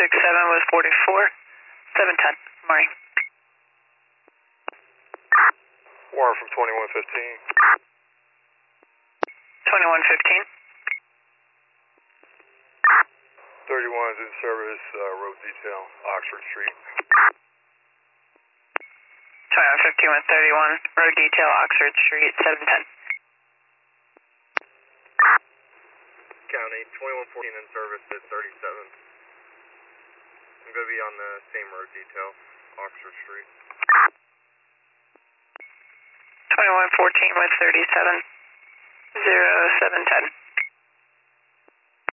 with 44, 710. Morning. Warren from 2115. 2115. 31 is in service, road detail, Oxford Street. 2115 with 31, road detail, Oxford Street, 710. County, 2114 in service at 37. I'm going to be on the same road detail, Oxford Street. 2114 with 37, 0710.